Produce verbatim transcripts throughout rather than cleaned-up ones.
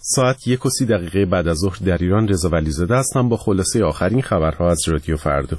ساعت یک و سی دقیقه بعد از ظهر در ایران. رضا ولیزاده هستم با خلاصه آخرین خبرها از رادیو فردا.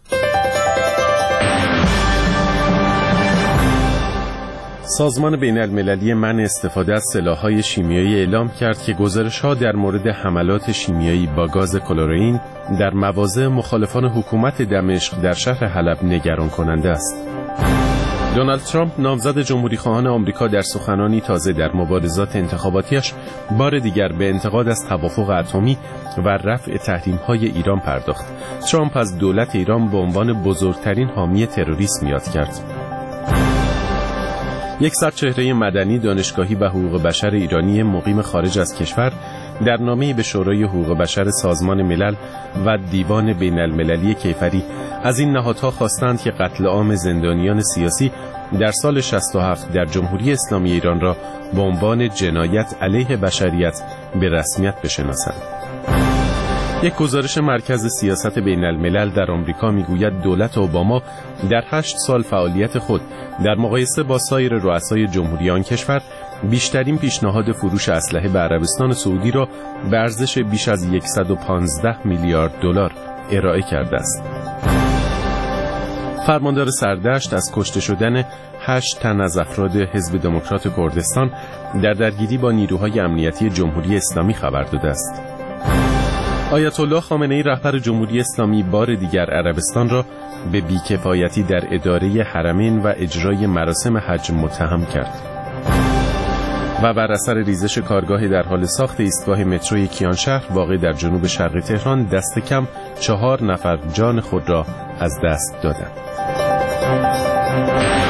سازمان بین المللی منع استفاده از سلاح‌های شیمیایی اعلام کرد که گزارش‌ها در مورد حملات شیمیایی با گاز کلورئین در مواضع مخالفان حکومت دمشق در شهر حلب نگران کننده است. دونالد ترامپ نامزد جمهوری‌خواهان آمریکا در سخنانی تازه در مبارزات انتخاباتیش بار دیگر به انتقاد از توافق اتمی و رفع تحریم‌های ایران پرداخت. ترامپ از دولت ایران به عنوان بزرگترین حامی تروریسم یاد کرد. یک سرچهره مدنی، دانشگاهی و حقوق بشر ایرانی مقیم خارج از کشور در نامه‌ای به شورای حقوق بشر سازمان ملل و دیوان بین المللی کیفری از این نهادها خواستند که قتل عام زندانیان سیاسی در سال شصت و هفت در جمهوری اسلامی ایران را به عنوان جنایت علیه بشریت به رسمیت بشناسند. یک گزارش مرکز سیاست بین الملل در آمریکا میگوید دولت اوباما در هشت سال فعالیت خود در مقایسه با سایر رؤسای جمهوری آن کشور بیشترین پیشنهاد فروش اسلحه به عربستان سعودی را به ارزش بیش از صد و پانزده میلیارد دلار ارائه کرده است. فرماندار سردشت از کشته شدن هشت تن از افراد حزب دموکرات کردستان در درگیری با نیروهای امنیتی جمهوری اسلامی خبر داده است. آیت الله خامنه‌ای رهبر جمهوری اسلامی بار دیگر عربستان را به بی‌کفایتی در اداره حرمین و اجرای مراسم حج متهم کرد. و بر اثر ریزش کارگاهی در حال ساخت ایستگاه متروی کیانشهر واقع در جنوب شرق تهران دست کم چهار نفر جان خود را از دست دادند.